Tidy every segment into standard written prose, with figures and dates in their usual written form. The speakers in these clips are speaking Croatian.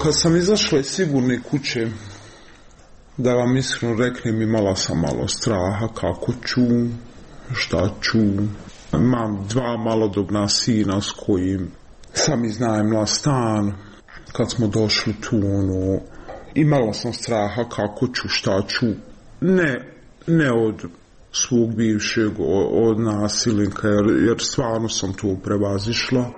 Kad sam izašla iz sigurne kuće, da vam iskreno reknem, imala sam malo straha kako ću, šta ću. Imam 2 malodobna sina s kojim sam iznajmila stan. Kad smo došli tu, imala sam straha kako ću, šta ću. Ne od svog bivšeg, od nasilnika, jer stvarno sam to prevazišla.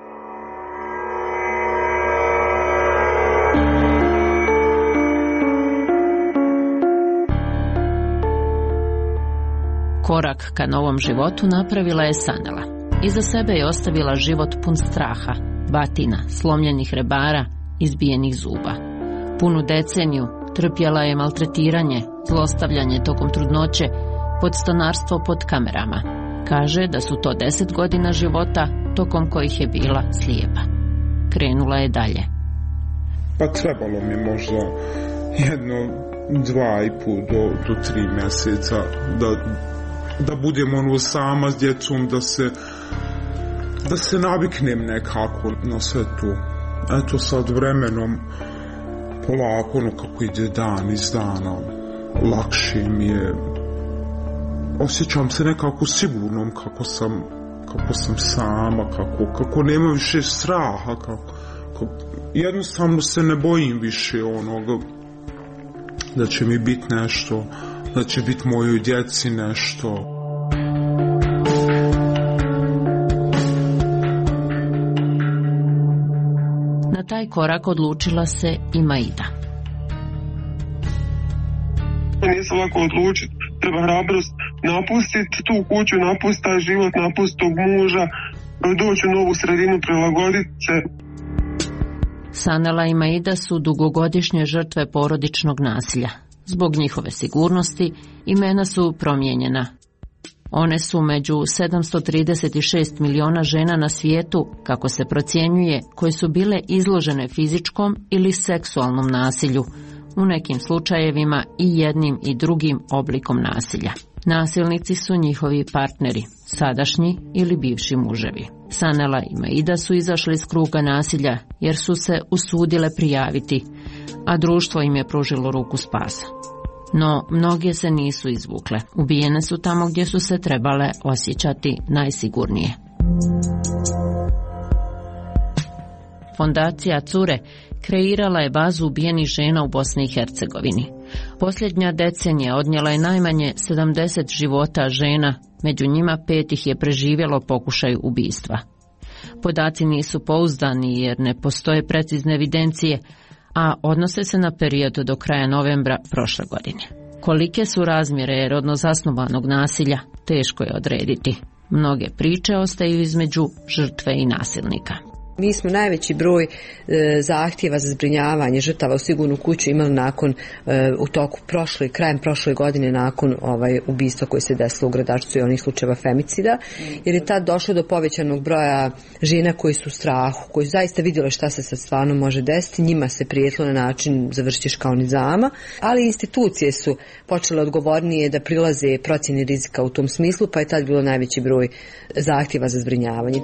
Korak ka novom životu napravila je Sanela. Iza sebe je ostavila život pun straha, batina, slomljenih rebara, izbijenih zuba. Punu deceniju trpjela je maltretiranje, zlostavljanje tokom trudnoće, podstanarstvo pod kamerama. Kaže da su to 10 godina života tokom kojih je bila slijepa. Krenula je dalje. Pa trebalo mi možda 2,5 do 3 mjeseca da budem sama s djecom, da se naviknem nekako na sve to. Eto sad vremenom polako, kako ide dan iz dana, lakše mi je. Osjećam se nekako sigurnom kako sam sama, kako nema više straha, jednostavno se ne bojim više onoga da će mi biti nešto, da će biti mojoj djeci nešto. Na taj korak odlučila se i Maida. Nisam lako odlučiti, treba hrabrost napustiti tu kuću, napustiti taj život, napustiti tog muža, doći u novu sredinu, prilagoditi se. Sanela i Maida su dugogodišnje žrtve porodičnog nasilja. Zbog njihove sigurnosti imena su promijenjena. One su među 736 miliona žena na svijetu, kako se procjenjuje, koje su bile izložene fizičkom ili seksualnom nasilju, u nekim slučajevima i jednim i drugim oblikom nasilja. Nasilnici su njihovi partneri, sadašnji ili bivši muževi. Sanela i Maida su izašli iz kruga nasilja jer su se usudile prijaviti, a društvo im je pružilo ruku spasa. No, mnoge se nisu izvukle. Ubijene su tamo gdje su se trebale osjećati najsigurnije. Fondacija Cure kreirala je bazu ubijenih žena u Bosni i Hercegovini. Posljednja decenija odnijela je najmanje 70 života žena, među njima 5 ih je preživjelo pokušaj ubistva. Podaci nisu pouzdani jer ne postoje precizne evidencije, a odnose se na period do kraja novembra prošle godine. Kolike su razmjere rodno zasnovanog nasilja, teško je odrediti. Mnoge priče ostaju između žrtve i nasilnika. Mi smo najveći broj zahtjeva za zbrinjavanje žrtava u sigurnu kuću imali nakon, u toku krajem prošle godine, nakon ubistva koje se desilo u Gradačcu i onih slučajeva femicida, jer je tad došlo do povećanog broja žena koji su u strahu, koji su zaista vidjeli šta se sad stvarno može desiti, njima se prijetilo na način završiš kao nizama, ali institucije su počele odgovornije da prilaze procjeni rizika u tom smislu, pa je tad bilo najveći broj zahtjeva za zbrinjavanje.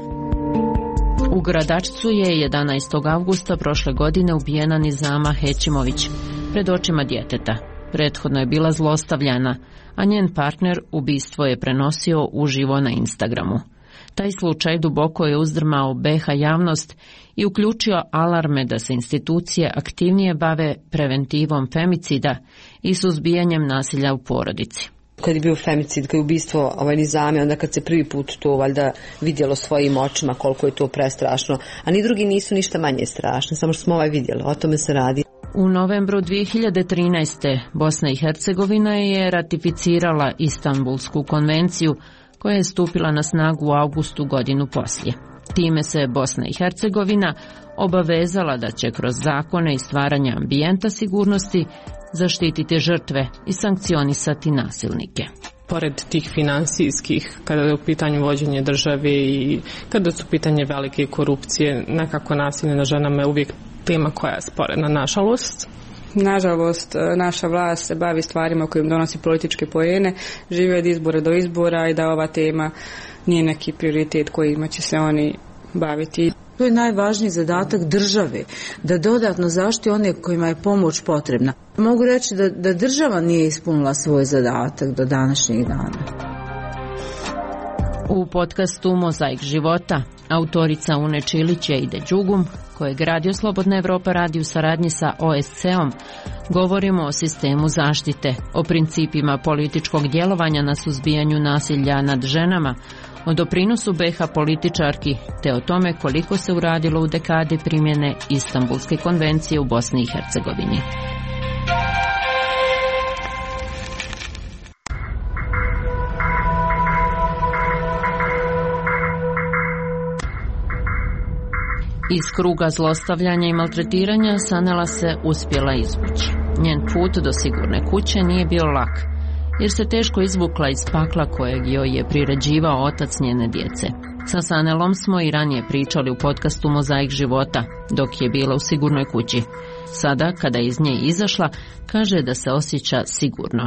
U Gradačcu je 11. avgusta prošle godine ubijena Nizama Hećimović pred očima djeteta. Prethodno je bila zlostavljana, a njen partner ubistvo je prenosio uživo na Instagramu. Taj slučaj duboko je uzdrmao BiH javnost i uključio alarme da se institucije aktivnije bave preventivom femicida i suzbijanjem nasilja u porodici. Kad je bio femicid, kad je ubistvo Nizame, onda kad se prvi put to valjda vidjelo svojim očima koliko je to prestrašno, a ni drugi nisu ništa manje strašni, samo što smo vidjeli, o tome se radi. U novembru 2013. Bosna i Hercegovina je ratificirala Istanbulsku konvenciju koja je stupila na snagu u avgustu godinu poslije. Time se Bosna i Hercegovina obavezala da će kroz zakone i stvaranje ambijenta sigurnosti zaštititi žrtve i sankcionisati nasilnike. Pored tih finansijskih, kada je u pitanju vođenje države i kada su pitanje velike korupcije, nekako nasilje na ženama je uvijek tema koja je sporedna, nažalost. Nažalost, naša vlast se bavi stvarima kojim donosi političke poene, živi od izbora do izbora i da ova tema nije neki prioritet kojima će se oni baviti. To je najvažniji zadatak države, da dodatno zaštiti one kojima je pomoć potrebna. Mogu reći da država nije ispunila svoj zadatak do današnjeg dana. U podcastu Mozaik života autorica Une Čilić i Ide Đugum, kojeg Radio Slobodna Evropa radi u saradnji sa OSCE-om, govorimo o sistemu zaštite, o principima političkog djelovanja na suzbijanju nasilja nad ženama, o doprinosu BiH političarki, te o tome koliko se uradilo u dekadi primjene Istanbulske konvencije u Bosni i Hercegovini. Iz kruga zlostavljanja i maltretiranja Sanela se uspjela izvući. Njen put do sigurne kuće nije bio lak, jer se teško izvukla iz pakla kojeg joj je priređivao otac njene djece. Sa Sanelom smo i ranije pričali u podcastu Mozaik života, dok je bila u sigurnoj kući. Sada, kada je iz nje izašla, kaže da se osjeća sigurno.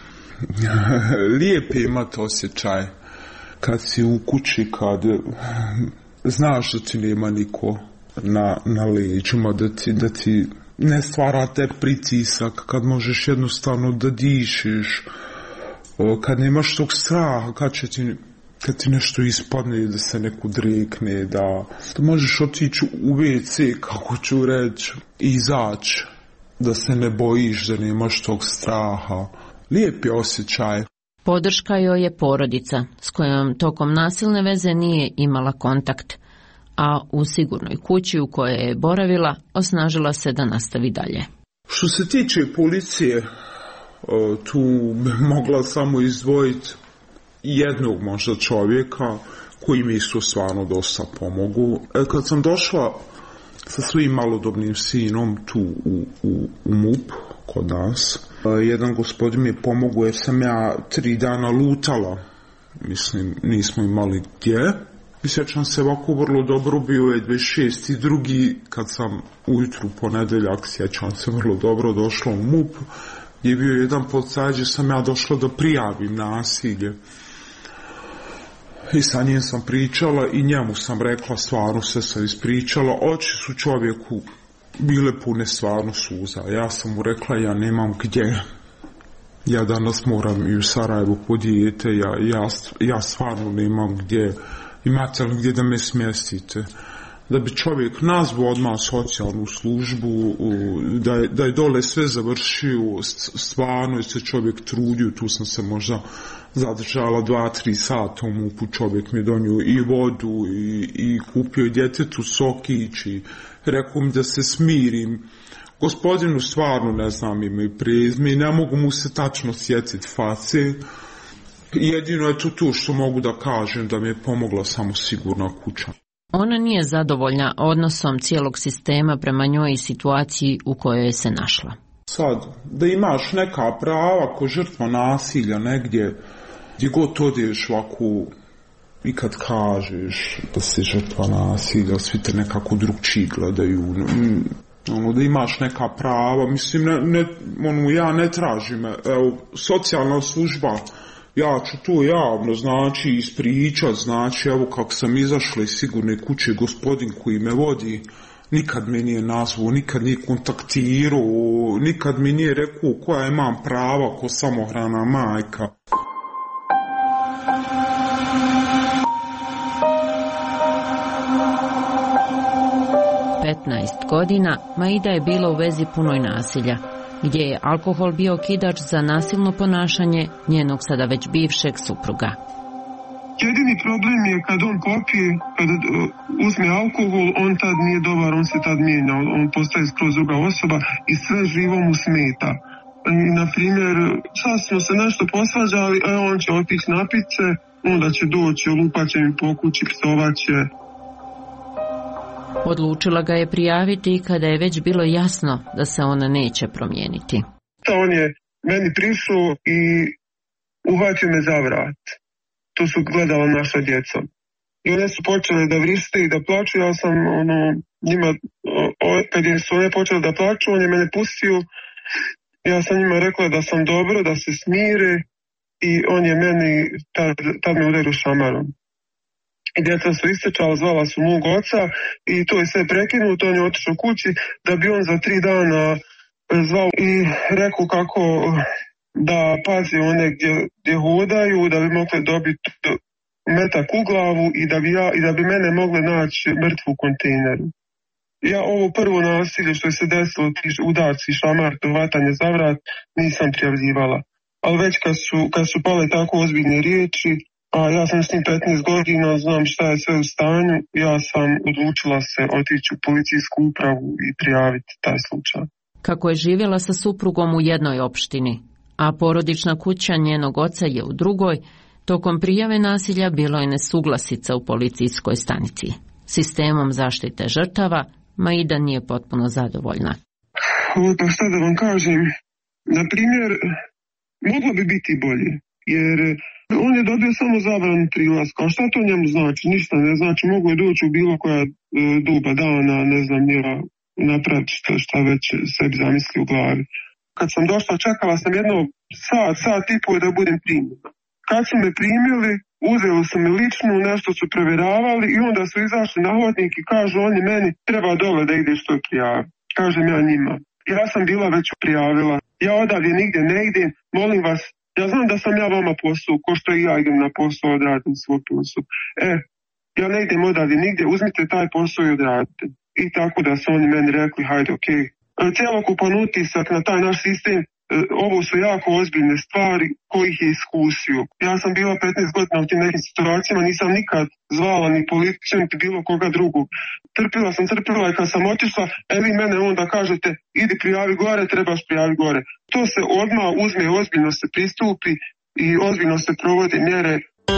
Lijep je imati osjećaj kad si u kući, kad znaš da ti nema niko na leđima, da ti ne stvara te pritisak, kad možeš jednostavno da dišeš, kad nemaš tog straha, kad ti nešto ispadne, da se neko drekne, da možeš otići u WC, kako ću reći, i izaći, da se ne bojiš, da nemaš tog straha. Lijep je osjećaj. Podrška joj je porodica, s kojom tokom nasilne veze nije imala kontakt, a u sigurnoj kući u kojoj je boravila osnažila se da nastavi dalje. Što se tiče policije, tu bi mogla samo izdvojiti jednog možda čovjeka koji mi su stvarno dosta pomogu. Kad sam došla sa svojim malodobnim sinom tu u MUP kod nas, jedan gospodin mi je pomogao jer sam ja 3 dana lutala. Mislim, nismo imali gdje. I sjećam se ovako vrlo dobro, bio je 26.2. kad sam ujutru ponedjeljak, sjećam se vrlo dobro, došla u MUP, gdje je bio jedan policajac, gdje sam ja došla da prijavim nasilje. I sa njim sam pričala i njemu sam rekla, stvarno se sam ispričala, oči su čovjeku bile pune stvarno suza. Ja sam mu rekla, ja nemam gdje. Ja danas moram i u Sarajevu po dijete, ja stvarno nemam gdje. Imate li gdje da me smjestite? Da bi čovjek nazvao odmah socijalnu službu, da je dole sve završio, stvarno je se čovjek trudio, tu sam se možda zadržala 2-3 sata u MUP-u, čovjek mi donio i vodu i kupio djetetu sokić i rekao mi da se smirim. Gospodinu stvarno ne znam ime i prezime i ne mogu mu se tačno sjetiti face. Jedino je to tu što mogu da kažem, da mi je pomogla samo sigurna kuća. Ona nije zadovoljna odnosom cijelog sistema prema njoj i situaciji u kojoj je se našla. Sad, da imaš neka prava ko žrtva nasilja negdje, gdje god odeš ovako i kad kažeš da si žrtva nasilja, svi te nekako drugčiji gledaju. Da imaš neka prava, mislim, ja ne tražim, evo, socijalna služba, ja ću to javno, znači, ispričat, znači, evo kako sam izašla iz sigurne kuće, gospodin koji me vodi, nikad me nije nazvao, nikad nije kontaktirao, nikad mi nije rekao koja imam prava ko samohrana majka. Godina Maida je bila u vezi punoj nasilja, gdje je alkohol bio okidač za nasilno ponašanje njenog sada već bivšeg supruga. Jedini problem je kad on popije, kad uzme alkohol, on tad nije dobar, on se tad mijenja, on postaje skroz druga osoba i sve živo mu smeta. I, na primjer, sad smo se nešto posvađali, on će otići napit se, onda će doći, lupaće mi po kući, psovaće. Odlučila ga je prijaviti kada je već bilo jasno da se ona neće promijeniti. On je meni prišao i uhvatio me za vrat. Tu su gledala naša djeca. I one su počele da vriste i da plaču. Ja sam njima, kad su one počele da plaču, on je mene pustio. Ja sam njima rekla da sam dobro, da se smire i on je meni tad me udario šamarom. I djeca su istrčala, zvala su mog oca i to je sve prekinuto, on je otišao kući da bi on za 3 dana zvao i rekao kako da pazi one gdje hodaju, da bi mogli dobiti metak u glavu i da bi mene mogli naći mrtvu u kontejneru. Ja ovo prvo nasilje što je se desilo, ti udarci, šamar, vatanje za vrat, nisam prijavljivala. Ali već kad su pale tako ozbiljne riječi, a ja sam s njim 15 godina, znam šta je sve u stanju, ja sam odlučila se otići u policijsku upravu i prijaviti taj slučaj. Kako je živjela sa suprugom u jednoj opštini, a porodična kuća njenog oca je u drugoj, tokom prijave nasilja bilo je nesuglasica u policijskoj stanici. Sistemom zaštite žrtava Maida nije potpuno zadovoljna. Pa šta da vam kažem, na primjer, moglo bi biti bolje, jer on je dobio samo zabranu prilaska, a šta to njemu znači? Ništa ne znači, mogu je doći u bilo koja doba dana, ne znam, ja napraviti šta već sebi zamisli u glavi. Kad sam došla, čekala sam jedno sat i pol da budem primljena. Kad su me primili, uzeli su me ličnu, nešto su provjeravali i onda su izašli na hodnik i kažu oni meni treba dole da ideš to prijavi. Kažem ja njima. Ja sam bila već prijavila. Ja odavdje nigdje ne idem, molim vas, ja znam da sam ja vama posao, ko što i ja idem na posao, odradim svoj posao. Ja ne idem odavdje nigdje, uzmite taj posao i odradite. I tako da su oni meni rekli, hajde, okej. Cjelokupan utisak na taj naš sistem, ovo su jako ozbiljne stvari kojih je iskusio. Ja sam bila 15 godina u tim nekim situacijama, nisam nikad zvala ni policiju, ni bilo koga drugog. Trpila i kad sam otišla, vi mene onda kažete, idi prijavi gore, trebaš prijavi gore. To se odmah uzme, ozbiljno se pristupi i ozbiljno se provode mjere.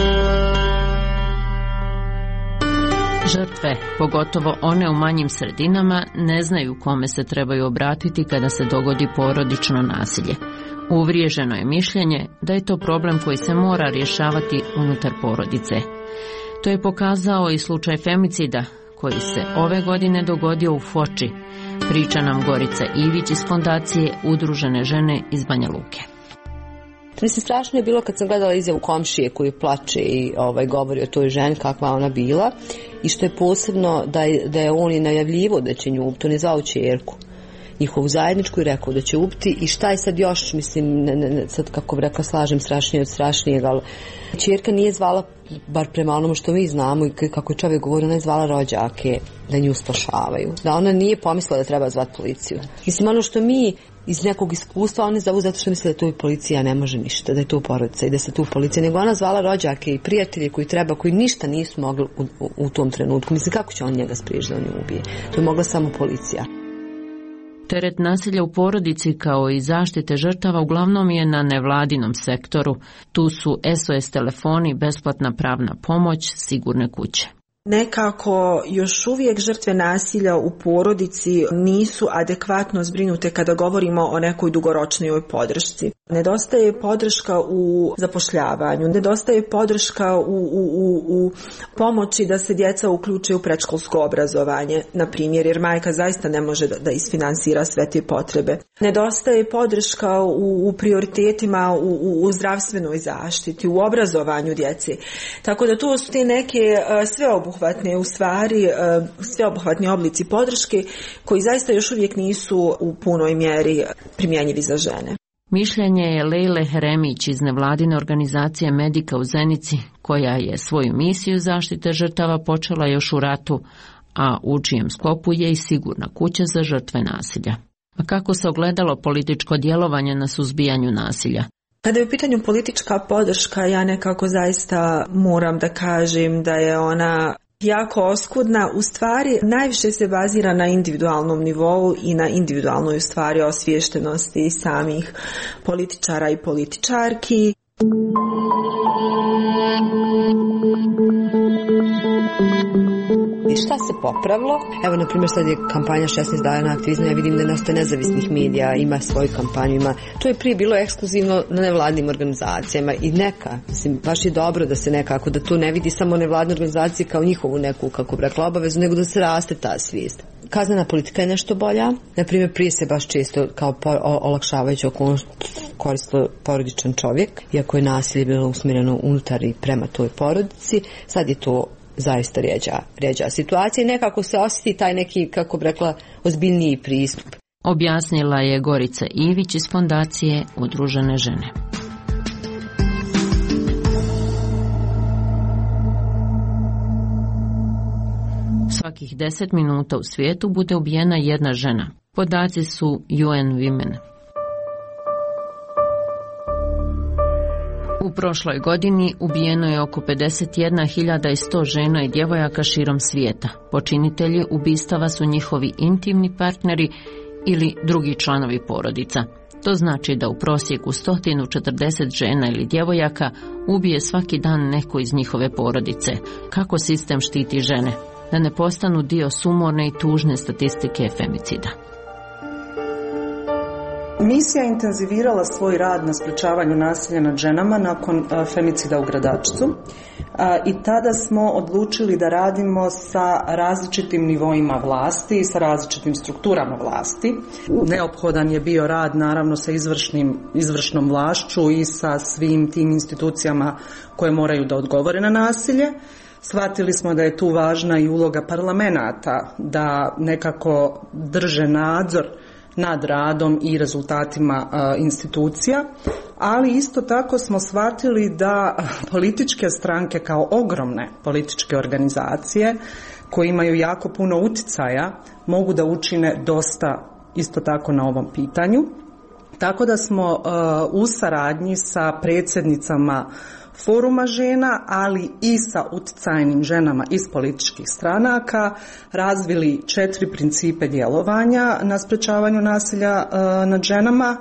Žrtve, pogotovo one u manjim sredinama, ne znaju kome se trebaju obratiti kada se dogodi porodično nasilje. Uvriježeno je mišljenje da je to problem koji se mora rješavati unutar porodice. To je pokazao i slučaj femicida koji se ove godine dogodio u Foči, priča nam Gorica Ivić iz fondacije Udružene žene iz Banja Luke. Mislim, strašno je bilo kad sam gledala izjavu komšije koji plače i govori o toj ženi kakva ona bila i što je posebno da je on i najavljivo da će nju ubiti, on je zvao ćerku njihovu zajedničku i rekao da će ubiti i šta je sad još, mislim, sad kako bi rekla slažem strašnije od strašnijeg, ali ćerka nije zvala, bar prema onome što mi znamo i kako je čovjek govori, ona je zvala rođake da nju spašavaju, da ona nije pomislila da treba zvati policiju. Mislim, ono što mi iz nekog iskustva, oni zovu zato što misle da tu policija ne može ništa, da je tu porodica i da se tu policija, nego ona zvala rođake i prijatelje koji ništa nisu mogli u tom trenutku. Mislim, kako će on njega spriječiti da on nju ubije? To je mogla samo policija. Teret nasilja u porodici kao i zaštite žrtava uglavnom je na nevladinom sektoru. Tu su SOS telefoni, besplatna pravna pomoć, sigurne kuće. Nekako još uvijek žrtve nasilja u porodici nisu adekvatno zbrinute kada govorimo o nekoj dugoročnoj podršci. Nedostaje podrška u zapošljavanju, nedostaje podrška u pomoći da se djeca uključe u predškolsko obrazovanje, na primjer, jer majka zaista ne može da isfinansira sve te potrebe. Nedostaje podrška u prioritetima u zdravstvenoj zaštiti, u obrazovanju djece. Tako da to su te neke sveobuhvatni oblici podrške koji zaista još uvijek nisu u punoj mjeri primjenjivi za žene. Mišljenje je Lejle Heremić iz nevladine organizacije Medika u Zenici, koja je svoju misiju zaštite žrtava počela još u ratu, a u čijem sklopu je i sigurna kuća za žrtve nasilja. A kako se ogledalo političko djelovanje na suzbijanju nasilja? Kada je u pitanju politička podrška, ja nekako zaista moram da kažem da je ona jako oskudna. U stvari najviše se bazira na individualnom nivou i na individualnoj stvari osviještenosti samih političara i političarki. I šta se popravilo? Evo, na primjer, sad je kampanja 16 dana aktivizma, ja vidim da je nastoje nezavisnih medija, ima svoju kampanju, to je prije bilo ekskluzivno na nevladnim organizacijama i mislim, baš je dobro da se nekako, da to ne vidi samo nevladne organizacije kao njihovu neku, kako bi rekla, obavezu, nego da se raste ta svijest. Kaznena politika je nešto bolja, na primjer, prije se baš često kao olakšavajući okolnost koristilo porodičan čovjek, iako je nasilje bilo usmjereno unutar i prema toj porodici, sad je to zaista rjeđa situacija i nekako se osjeti taj neki, kako bi rekla, ozbiljniji pristup. Objasnila je Gorica Ivić iz Fondacije Udružene žene. Svakih 10 minuta u svijetu bude ubijena jedna žena. Podaci su UN Women. U prošloj godini ubijeno je oko 51.100 žena i djevojaka širom svijeta. Počinitelji ubistava su njihovi intimni partneri ili drugi članovi porodica. To znači da u prosjeku 140 žena ili djevojaka ubije svaki dan neko iz njihove porodice. Kako sistem štiti žene? Da ne postanu dio sumorne i tužne statistike femicida. Misija je intenzivirala svoj rad na sprečavanju nasilja nad ženama nakon femicida u Gradačcu i tada smo odlučili da radimo sa različitim nivoima vlasti i sa različitim strukturama vlasti. Neophodan je bio rad naravno sa izvršnom vlašću i sa svim tim institucijama koje moraju da odgovore na nasilje. Shvatili smo da je tu važna i uloga parlamenata da nekako drže nadzor nad radom i rezultatima institucija, ali isto tako smo shvatili da političke stranke kao ogromne političke organizacije koje imaju jako puno uticaja mogu da učine dosta isto tako na ovom pitanju. Tako da smo u saradnji sa predsjednicama foruma žena, ali i sa uticajnim ženama iz političkih stranaka razvili 4 principe djelovanja na sprečavanju nasilja nad ženama,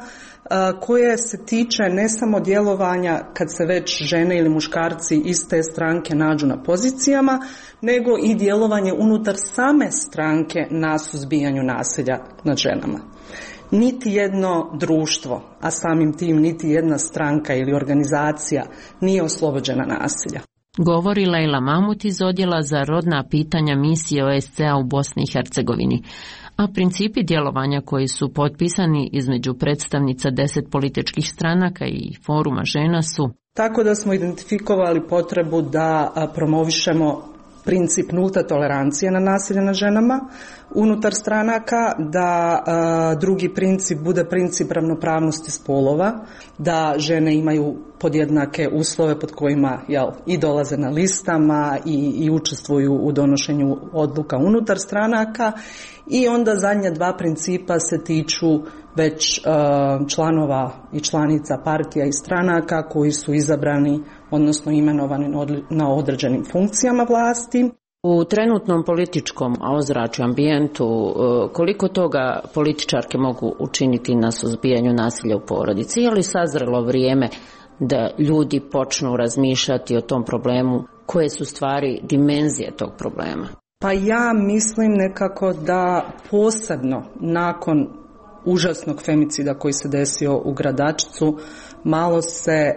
koje se tiče ne samo djelovanja kad se već žene ili muškarci iz te stranke nađu na pozicijama, nego i djelovanje unutar same stranke na suzbijanju nasilja nad ženama. Niti jedno društvo, a samim tim niti jedna stranka ili organizacija nije oslobođena nasilja. Govori Lejla Mamut iz Odjela za rodna pitanja misije OSCE-a u Bosni i Hercegovini. A principi djelovanja koji su potpisani između predstavnica 10 političkih stranaka i foruma žena su: tako da smo identifikovali potrebu da promovišemo princip nulte tolerancije na nasilje nad ženama unutar stranaka, da drugi princip bude princip ravnopravnosti spolova, da žene imaju podjednake uslove pod kojima i dolaze na listama i učestvuju u donošenju odluka unutar stranaka. I onda zadnja 2 principa se tiču već članova i članica partija i stranaka koji su izabrani, odnosno imenovani na određenim funkcijama vlasti. U trenutnom političkom ozračju, ambijentu, koliko toga političarke mogu učiniti na suzbijanju nasilja u porodici? Je li sazrelo vrijeme da ljudi počnu razmišljati o tom problemu? Koje su stvari dimenzije tog problema? Pa ja mislim nekako da posebno nakon užasnog femicida koji se desio u Gradačcu malo se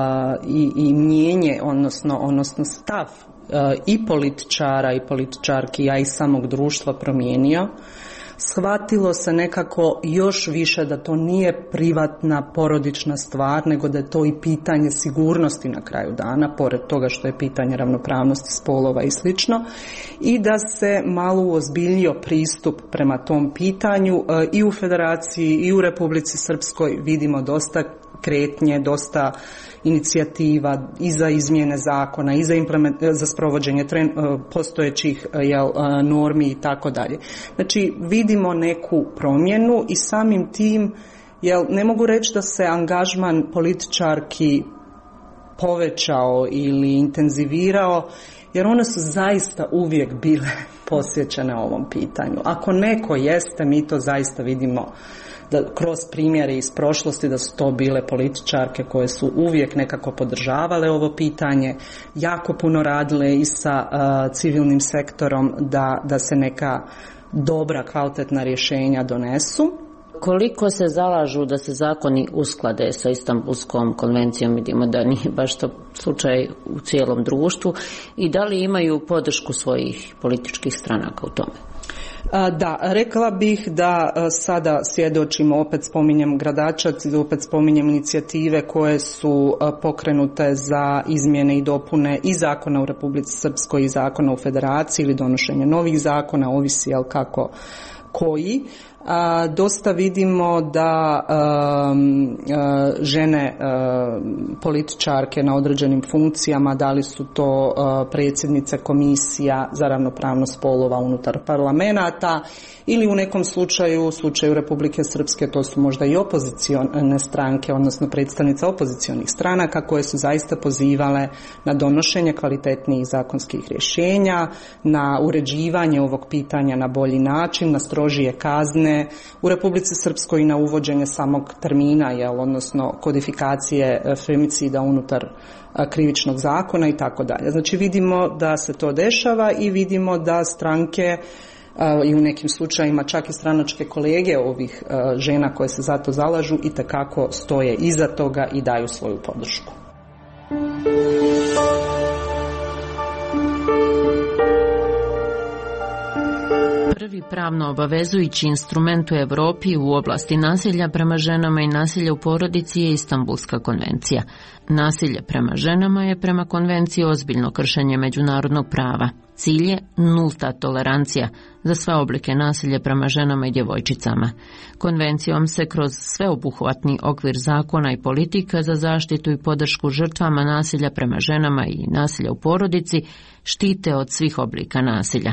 i mijenje, odnosno stav i političara i političarki, a i samog društva promijenio. Shvatilo se nekako još više da to nije privatna porodična stvar, nego da je to i pitanje sigurnosti na kraju dana, pored toga što je pitanje ravnopravnosti spolova i slično, i da se malo uozbiljio pristup prema tom pitanju. I u Federaciji i u Republici Srpskoj vidimo dosta kretnje, dosta inicijativa i za izmjene zakona i za sprovođenje postojećih normi i tako dalje. Znači vidimo neku promjenu i samim tim ne mogu reći da se angažman političarki povećao ili intenzivirao, jer one su zaista uvijek bile posvećene ovom pitanju. Ako neko jeste, mi to zaista vidimo da kroz primjere iz prošlosti da su to bile političarke koje su uvijek nekako podržavale ovo pitanje, jako puno radile i sa civilnim sektorom da se neka dobra, kvalitetna rješenja donesu. Koliko se zalažu da se zakoni usklade sa Istanbulskom konvencijom, vidimo da nije baš to slučaj u cijelom društvu, i da li imaju podršku svojih političkih stranaka u tome? Da, rekla bih da sada svjedočimo, opet spominjem Gradačac i opet spominjem inicijative koje su pokrenute za izmjene i dopune i zakona u Republici Srpskoj i zakona u Federaciji ili donošenje novih zakona, ovisi kako koji. Dosta vidimo da žene političarke na određenim funkcijama, da li su to predsjednice komisija za ravnopravnost spolova unutar parlamenata ili u nekom slučaju Republike Srpske, to su možda i opozicione stranke, odnosno predstavnice opozicionih stranaka koje su zaista pozivale na donošenje kvalitetnijih zakonskih rješenja, na uređivanje ovog pitanja na bolji način, na strožije kazne u Republici Srpskoj i na uvođenje samog termina, odnosno kodifikacije femicida unutar krivičnog zakona i tako dalje. Znači vidimo da se to dešava i vidimo da stranke i u nekim slučajima čak i stranačke kolege ovih žena koje se za to zalažu itekako stoje iza toga i daju svoju podršku. Prvi pravno obavezujući instrument u Europi u oblasti nasilja prema ženama i nasilja u porodici je Istanbulska konvencija. Nasilje prema ženama je prema konvenciji ozbiljno kršenje međunarodnog prava. Cilj je nulta tolerancija za sve oblike nasilja prema ženama i djevojčicama. Konvencijom se kroz sveobuhvatni okvir zakona i politika za zaštitu i podršku žrtvama nasilja prema ženama i nasilja u porodici štite od svih oblika nasilja.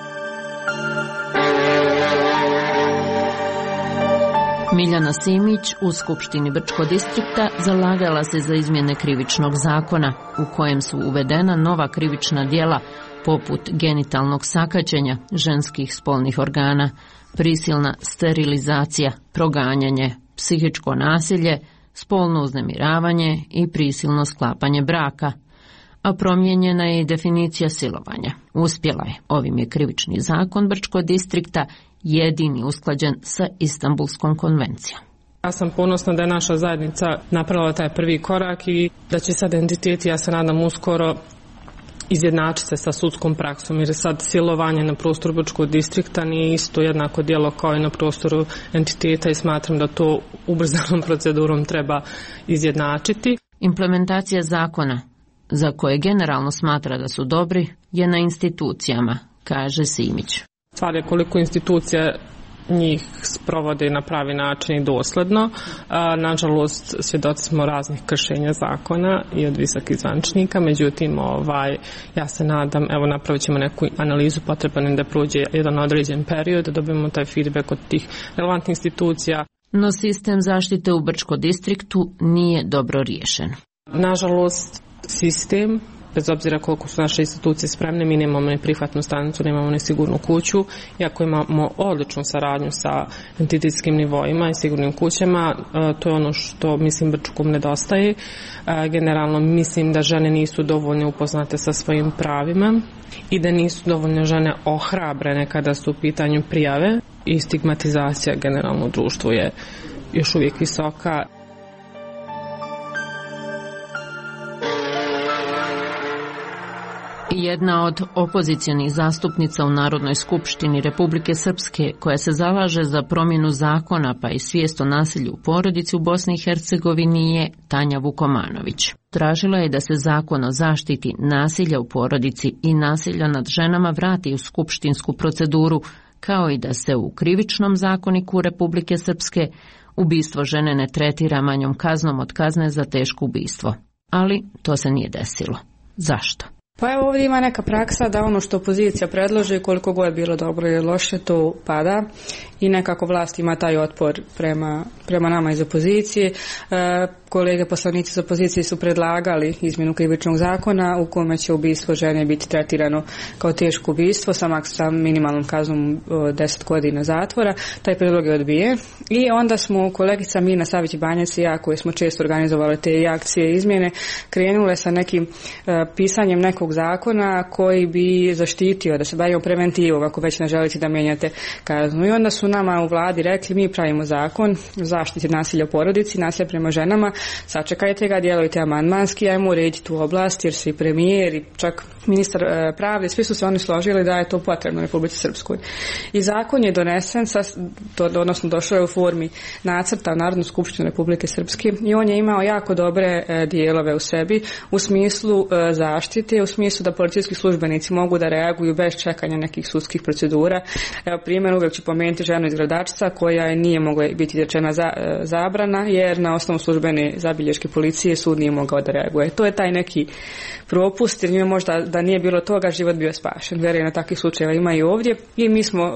Miljana Simić u Skupštini Brčkog distrikta zalagala se za izmjene krivičnog zakona u kojem su uvedena nova krivična djela poput genitalnog sakaćenja ženskih spolnih organa, prisilna sterilizacija, proganjanje, psihičko nasilje, spolno uznemiravanje i prisilno sklapanje braka. A promijenjena je i definicija silovanja. Uspjela je. Ovim je krivični zakon Brčkog distrikta jedini usklađen sa Istanbulskom konvencijom. Ja sam ponosna da je naša zajednica napravila taj prvi korak i da će sad entiteti, ja se nadam, uskoro izjednačiti se sa sudskom praksom, jer sad silovanje na prostoru Brčkog distrikta nije isto jednako djelo kao i na prostoru entiteta i smatram da to ubrzanom procedurom treba izjednačiti. Implementacija zakona, za koje generalno smatra da su dobri, je na institucijama, kaže Simić. Stvar je koliko institucija njih sprovode na pravi način i dosledno. Nažalost, svjedoci smo raznih kršenja zakona i od visokih zvaničnika, međutim, ja se nadam, napravit ćemo neku analizu, potreban da prođe jedan određen period, da dobijemo taj feedback od tih relevantnih institucija. No sistem zaštite u Brčkom distriktu nije dobro riješen. Nažalost, sistem, bez obzira koliko su naše institucije spremne, mi nemamo ni prihvatnu stanicu, nemamo ni sigurnu kuću, iako imamo odličnu saradnju sa entitetskim nivoima i sigurnim kućama, to je ono što mislim Brčkom nedostaje. Generalno mislim da žene nisu dovoljno upoznate sa svojim pravima i da nisu dovoljno žene ohrabrene kada su u pitanju prijave i stigmatizacija generalno u društvu je još uvijek visoka. Jedna od opozicionih zastupnica u Narodnoj skupštini Republike Srpske, koja se zalaže za promjenu zakona pa i svijest o nasilju u porodici u Bosni i Hercegovini, je Tanja Vukomanović. Tražila je da se zakon o zaštiti nasilja u porodici i nasilja nad ženama vrati u skupštinsku proceduru, kao i da se u krivičnom zakoniku Republike Srpske ubistvo žene ne tretira manjom kaznom od kazne za teško ubistvo. Ali to se nije desilo. Zašto? Pa evo, ovdje ima neka praksa da ono što opozicija predloži, koliko god je bilo dobro ili loše, to pada i nekako vlast ima taj otpor prema nama iz opozicije. Kolege poslanici iz opozicije su predlagali izmjenu krivičnog zakona u kome će ubistvo žene biti tretirano kao teško ubistvo sa minimalnom kaznom 10 godina zatvora. Taj prijedlog je odbijen i onda smo kolegica Mina Savić-Banjac i ja, koji smo često organizovali te akcije izmjene, krenule sa nekim pisanjem nekog nekog zakona koji bi zaštitio, da se bavimo preventivom ako već ne želite da mijenjate kaznu. I onda su nama u vladi rekli mi pravimo zakon o zaštiti nasilja u porodici, nasilja prema ženama, sačekajte ga, djelujte amandmanski, ajmo urediti tu oblast jer se i premijer i čak ministar pravde, svi su se oni složili da je to potrebno Republici Srpskoj. I zakon je donesen, odnosno došao je u formi nacrta u Narodnu skupštinu Republike Srpske i on je imao jako dobre dijelove u sebi u smislu zaštite, u smislu da policijski službenici mogu da reaguju bez čekanja nekih sudskih procedura. Evo primjer, uvijek ću pomenuti ženu iz Gradačca koja nije mogla biti izrečena zabrana jer na osnovu službene zabilješke policije sud nije mogao da reaguje. To je taj neki propust jer možda da nije bilo toga život bio spašen. Vjerujem na takvih slučajeva ima i ovdje i mi smo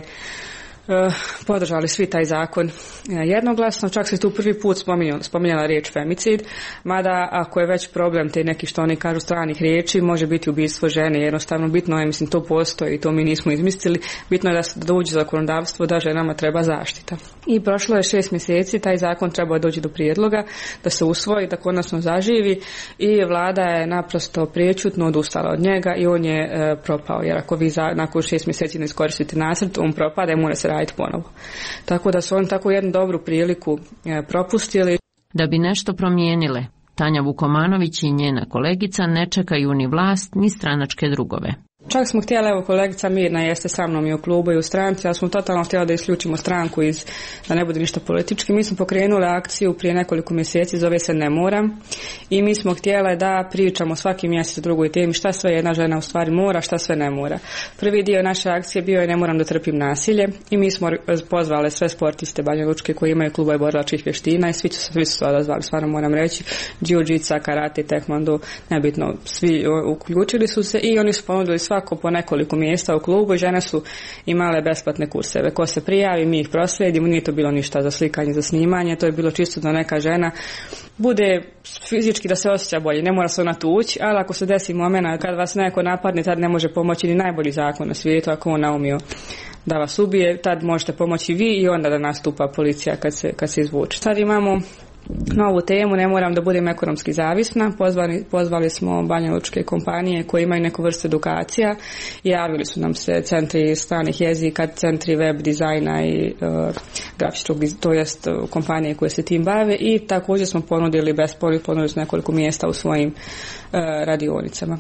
podržali svi taj zakon jednoglasno, čak se tu prvi put spominjala riječ femicid, mada ako je već problem te neki što oni kažu stranih riječi, može biti ubistvo žene, jednostavno bitno je, mislim to postoji i to mi nismo izmislili, bitno je da uđe zakonodavstvo da ženama treba zaštita. I prošlo je 6 mjeseci, taj zakon trebao doći do prijedloga, da se usvoji, da konačno zaživi i vlada je naprosto prečutno odustala od njega i on je propao, jer ako vi nakon 6 mjeseci ne iskoristite nacrt, on propada i mora se raditi ponovo. Tako da su oni tako jednu dobru priliku propustili. Da bi nešto promijenile, Tanja Vukomanović i njena kolegica ne čekaju ni vlast ni stranačke drugove. Čak smo htjeli, evo kolegica Mirna jeste sa mnom i u klubu i u stranci, ali smo totalno htjeli da isključimo stranku da ne bude ništa politički. Mi smo pokrenuli akciju prije nekoliko mjeseci, zove se Ne moram, i mi smo htjeli da pričamo svaki mjesec o drugoj temi šta sve jedna žena u stvari mora, šta sve ne mora. Prvi dio naše akcije bio je Ne moram da trpim nasilje i mi smo pozvali sve sportiste banjalučke koji imaju klubove borilačkih vještina i svi su se odazvali, stvarno moram reći, jiu-jitsu, karate, taekwondo, nebitno, svi uključili su se i oni su ponudili svako po nekoliko mjesta u klubu i žene su imale besplatne kurseve. Ko se prijavi, mi ih proslijedimo, nije to bilo ništa za slikanje, za snimanje, to je bilo čisto da neka žena bude fizički da se osjeća bolje, ne mora se ona tući, ali ako se desi moment kad vas neko napadne, tad ne može pomoći ni najbolji zakon na svijetu, ako on naumio da vas ubije, tad možete pomoći vi i onda da nastupa policija kad se izvuče. Sad imamo novu temu, ne moram da budem ekonomski zavisna. Pozvali smo banjalučke kompanije koje imaju neku vrstu edukacija i javili su nam se centri stranih jezika, centri web dizajna i grafičkog, to jest kompanije koje se tim bave i također smo ponudili nekoliko mjesta u svojim radionicama.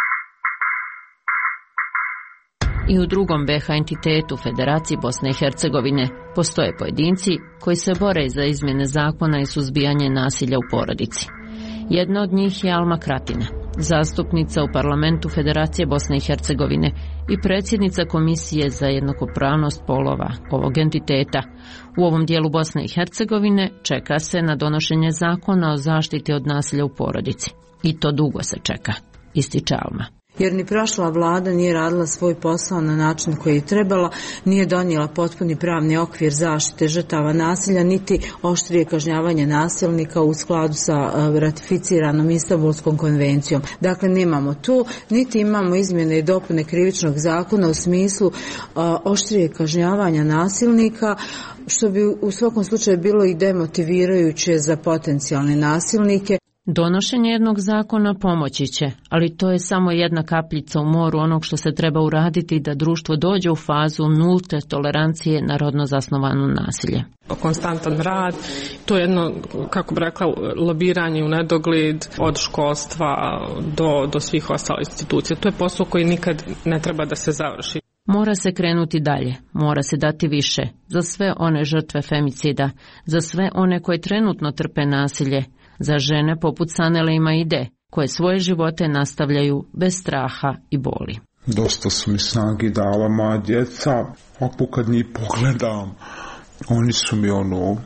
I u drugom BiH entitetu Federaciji Bosne i Hercegovine postoje pojedinci koji se bore za izmjene zakona i suzbijanje nasilja u porodici. Jedna od njih je Alma Kratina, zastupnica u parlamentu Federacije Bosne i Hercegovine i predsjednica Komisije za jednakopravnost polova ovog entiteta. U ovom dijelu Bosne i Hercegovine čeka se na donošenje zakona o zaštiti od nasilja u porodici. I to dugo se čeka, ističe Alma. Jer ni prošla vlada nije radila svoj posao na način koji je trebala, nije donijela potpuni pravni okvir zaštite žrtava nasilja, niti oštrije kažnjavanje nasilnika u skladu sa ratificiranom Istanbulskom konvencijom. Dakle, nemamo tu, niti imamo izmjene i dopune krivičnog zakona u smislu oštrije kažnjavanja nasilnika, što bi u svakom slučaju bilo i demotivirajuće za potencijalne nasilnike. Donošenje jednog zakona pomoći će, ali to je samo jedna kapljica u moru onog što se treba uraditi da društvo dođe u fazu nulte tolerancije na rodno zasnovano nasilje. Konstantan rad, to je jedno, kako bi rekla, lobiranje u nedogled od školstva do svih ostalih institucija. To je posao koji nikad ne treba da se završi. Mora se krenuti dalje, mora se dati više za sve one žrtve femicida, za sve one koje trenutno trpe nasilje, za žene poput Sanele i Maide, koje svoje živote nastavljaju bez straha i boli. Dosta su mi snagi dala moja djeca, ako kad njih pogledam, oni su mi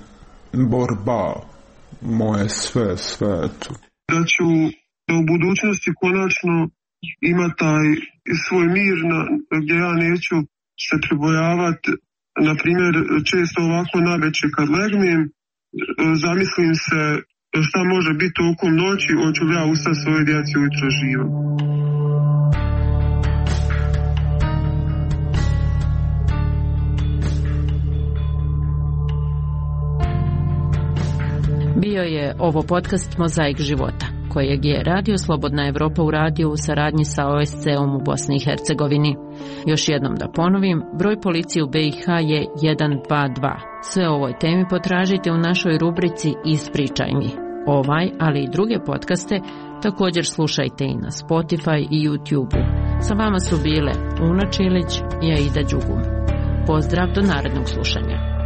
borba, moje sve tu. Da ću u budućnosti konačno imati taj svoj mir gdje ja neću se pribojavati, na primjer, često ovako navečer kad legnem, zamislim se šta može biti tokom noći, hoću li ja ustati svoje djeci ujutro živo. Bio je ovo podcast Mozaik života, kojeg je Radio Slobodna Evropa uradio u saradnji sa OSCE-om u Bosni i Hercegovini. Još jednom da ponovim, broj policije u BiH je 122. Sve o ovoj temi potražite u našoj rubrici Ispričaj mi. Ovaj, ali i druge podcaste također slušajte i na Spotify i YouTube-u. Sa vama su bile Una Čilić i Aida Đugum. Pozdrav do narednog slušanja.